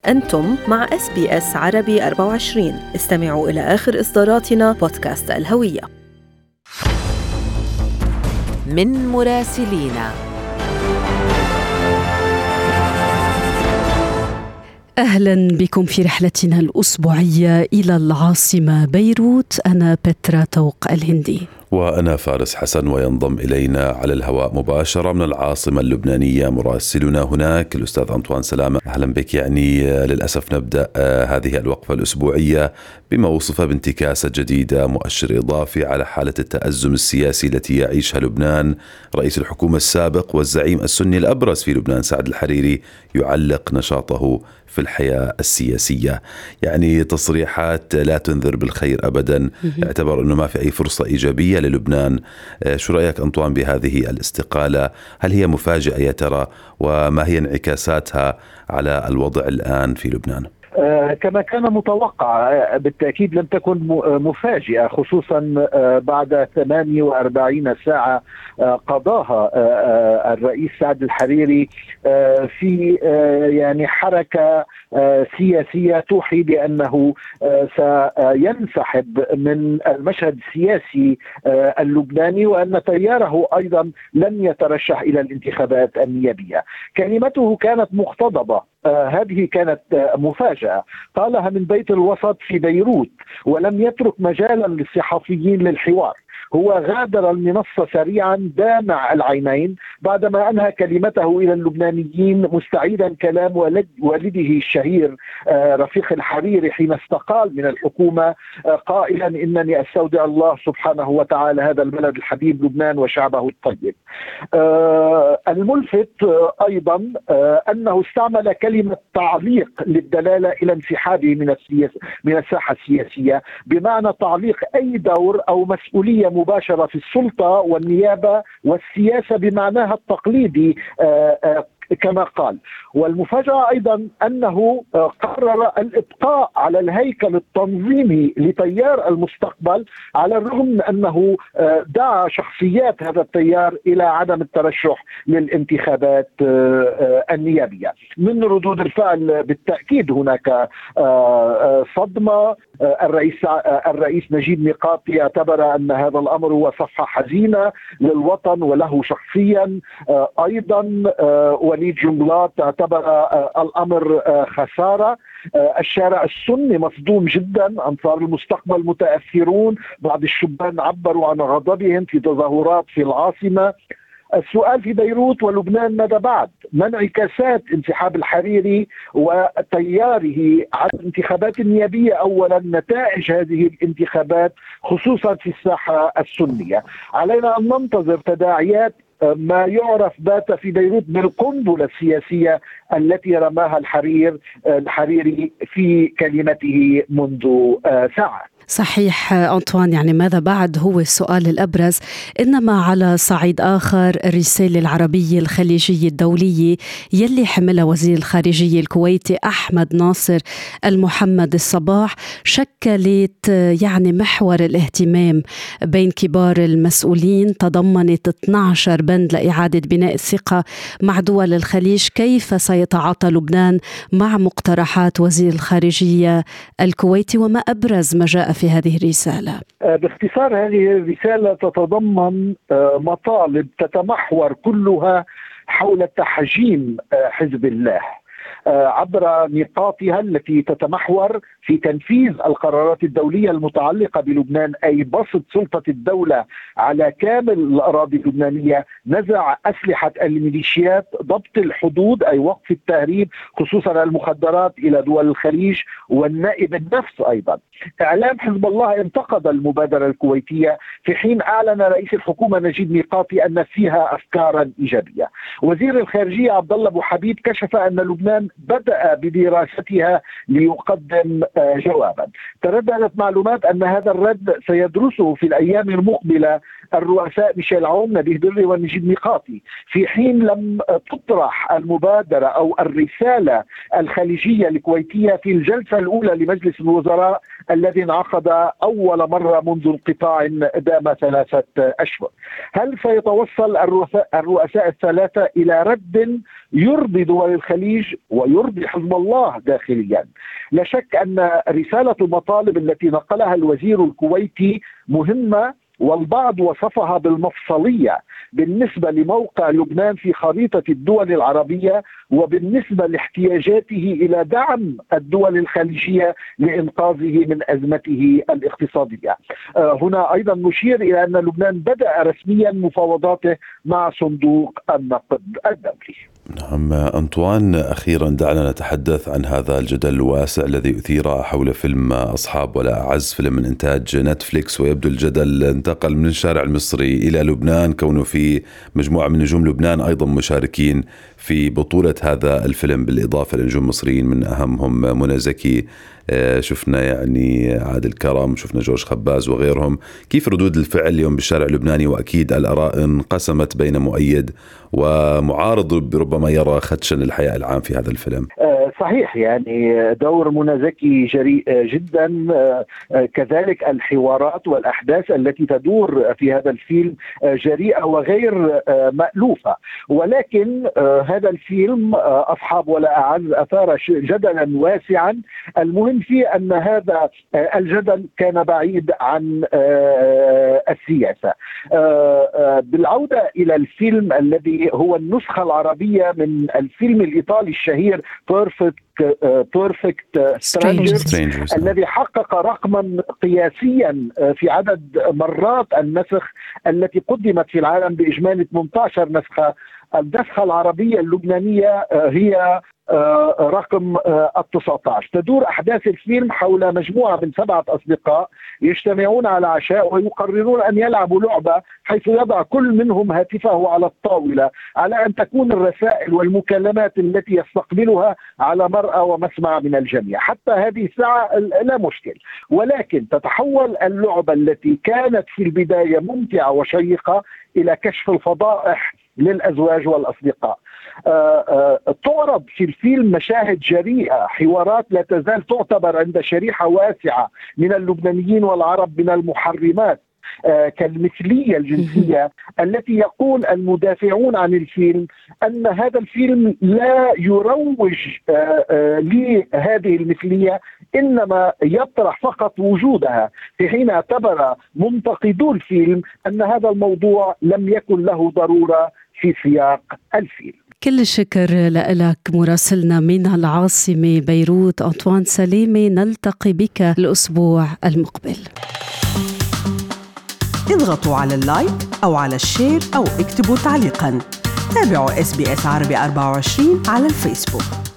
أنتم مع SBS عربي 24. استمعوا إلى آخر إصداراتنا بودكاست الهوية. من مراسلينا. أهلا بكم في رحلتنا الأسبوعية إلى العاصمة بيروت. أنا بترا توق الهندي وأنا فارس حسن، وينضم إلينا على الهواء مباشرة من العاصمة اللبنانية مراسلنا هناك الأستاذ أنطوان سلامة. أهلا بك. للأسف نبدأ هذه الوقفة الأسبوعية بما وصف بانتكاسة جديدة، مؤشر إضافي على حالة التأزم السياسي التي يعيشها لبنان. رئيس الحكومة السابق والزعيم السني الأبرز في لبنان سعد الحريري يعلق نشاطه في الحياة السياسية، تصريحات لا تنذر بالخير أبدا، اعتبر أنه ما في أي فرصة إيجابية للبنان. شو رأيك أنطوان بهذه الاستقالة؟ هل هي مفاجئة يا ترى؟ وما هي انعكاساتها على الوضع الآن في لبنان؟ كما كان متوقع، بالتأكيد لم تكن مفاجئة، خصوصا بعد 48 ساعة قضاها الرئيس سعد الحريري في حركة سياسية توحي بأنه سينسحب من المشهد السياسي اللبناني، وأن تياره أيضا لن يترشح إلى الانتخابات النيابية. كلمته كانت مقتضبة، هذه كانت مفاجأة، قالها من بيت الوسط في بيروت، ولم يترك مجالا للصحفيين للحوار. هو غادر المنصة سريعا دامع العينين بعدما أنهى كلمته إلى اللبنانيين، مستعيدا كلام والده الشهير رفيق الحريري حين استقال من الحكومة، قائلا: إنني أستودع الله سبحانه وتعالى هذا البلد الحبيب لبنان وشعبه الطيب. الملفت أيضا أنه استعمل كلمة تعليق للدلالة إلى انسحابه من الساحة السياسية، بمعنى تعليق أي دور أو مسؤولية مباشرة في السلطة والنيابة والسياسة بمعناها التقليدي كما قال. والمفاجأة أيضا أنه قرر الإبقاء على الهيكل التنظيمي لتيار المستقبل، على الرغم من أنه دعا شخصيات هذا التيار إلى عدم الترشح للانتخابات النيابية. من ردود الفعل بالتأكيد هناك صدمة. الرئيس نجيب ميقاتي اعتبر أن هذا الأمر هو صفحة حزينة للوطن وله شخصيا. أيضا وليد جنبلاط اعتبر الأمر خسارة. الشارع السني مصدوم جدا، أنصار المستقبل متأثرون، بعض الشبان عبروا عن غضبهم في تظاهرات في العاصمة. السؤال في بيروت ولبنان: ماذا بعد؟ ما انعكاسات انسحاب الحريري وتياره على الانتخابات النيابية؟ أولا، نتائج هذه الانتخابات خصوصا في الساحة السنية. علينا أن ننتظر تداعيات ما يعرف بات في بيروت بالقنبلة السياسية التي رماها الحريري في كلمته منذ ساعات. صحيح أنطوان، ماذا بعد هو السؤال الأبرز. إنما على صعيد آخر، الرسالة العربية الخليجية الدولية يلي حملها وزير الخارجية الكويتي أحمد ناصر المحمد الصباح شكلت محور الاهتمام بين كبار المسؤولين، تضمنت 12 بند لإعادة بناء الثقة مع دول الخليج. كيف سيتعاطى لبنان مع مقترحات وزير الخارجية الكويتي، وما أبرز ما جاء في هذه الرسالة؟ باختصار، هذه الرسالة تتضمن مطالب تتمحور كلها حول تحجيم حزب الله عبر نقاطها التي تتمحور في تنفيذ القرارات الدولية المتعلقة بلبنان، أي بسط سلطة الدولة على كامل الأراضي اللبنانية، نزع أسلحة الميليشيات، ضبط الحدود أي وقف التهريب خصوصا المخدرات إلى دول الخليج، والنائب النفس أيضا. إعلام حزب الله انتقد المبادرة الكويتية، في حين أعلن رئيس الحكومة نجيب ميقاتي أن فيها أفكارا إيجابية. وزير الخارجية عبد الله أبو حبيب كشف أن لبنان بدأ بدراستها ليقدم جوابا. ترددت معلومات أن هذا الرد سيدرسه في الأيام المقبلة الرؤساء ميشيل عون، نبيه دري، ونجيب ميقاتي، في حين لم تطرح المبادرة أو الرسالة الخليجية الكويتية في الجلسة الأولى لمجلس الوزراء الذي انعقد أول مرة منذ انقطاع دام 3 أشهر. هل سيتوصل الرؤساء الثلاثة إلى رد يرضي دول الخليج ويرضي حزب الله داخليا؟ لا شك أن رسالة المطالب التي نقلها الوزير الكويتي مهمة، والبعض وصفها بالمفصلية بالنسبة لموقع لبنان في خريطة الدول العربية وبالنسبة لاحتياجاته إلى دعم الدول الخليجية لإنقاذه من أزمته الاقتصادية. هنا أيضا نشير إلى أن لبنان بدأ رسميا مفاوضاته مع صندوق النقد الدولي. نعم أنطوان، أخيرا دعنا نتحدث عن هذا الجدل الواسع الذي أثير حول فيلم أصحاب ولا أعز، فيلم من إنتاج نتفليكس، ويبدو الجدل انتقل من الشارع المصري إلى لبنان، كونه في مجموعة من نجوم لبنان أيضا مشاركين في بطولة هذا الفيلم بالإضافة لنجوم مصريين من أهمهم منى زكي، شفنا يعني عادل كرم، شفنا جورج خباز وغيرهم. كيف ردود الفعل اليوم بالشارع اللبناني؟ وأكيد الآراء انقسمت بين مؤيد ومعارض ربما يرى خدشا للحياء العام في هذا الفيلم. صحيح، يعني دور منى زكي جريء جدا، كذلك الحوارات والأحداث التي تدور في هذا الفيلم جريئة وغير مألوفة، ولكن هذا الفيلم أصحاب ولا أعز أثار جدلا واسعا. المهم فيه أن هذا الجدل كان بعيد عن السياسة. بالعودة إلى الفيلم الذي هو النسخة العربية من الفيلم الإيطالي الشهير Perfect Strangers الذي حقق رقما قياسيا في عدد مرات النسخ التي قدمت في العالم بإجمالي 18 نسخة. النسخة العربية اللبنانية هي رقم 19. تدور أحداث الفيلم حول مجموعة من 7 أصدقاء يجتمعون على عشاء ويقررون أن يلعبوا لعبة، حيث يضع كل منهم هاتفه على الطاولة على أن تكون الرسائل والمكالمات التي يستقبلها على مرأى ومسمع من الجميع. حتى هذه الساعة لا مشكل، ولكن تتحول اللعبة التي كانت في البداية ممتعة وشيقة إلى كشف الفضائح للأزواج والأصدقاء. تعرض في الفيلم مشاهد جريئة، حوارات لا تزال تعتبر عند شريحة واسعة من اللبنانيين والعرب من المحرمات، كالمثلية الجنسية التي يقول المدافعون عن الفيلم أن هذا الفيلم لا يروج لهذه المثلية، إنما يطرح فقط وجودها، في حين اعتبر منتقدو الفيلم أن هذا الموضوع لم يكن له ضرورة في سياق الفيلم. كل الشكر لك مراسلنا من العاصمة بيروت أنطوان سليمي. نلتقي بك الأسبوع المقبل. اضغطوا على اللايك أو على الشير أو اكتبوا تعليقاً. تابعوا SBS عربي 24 على الفيسبوك.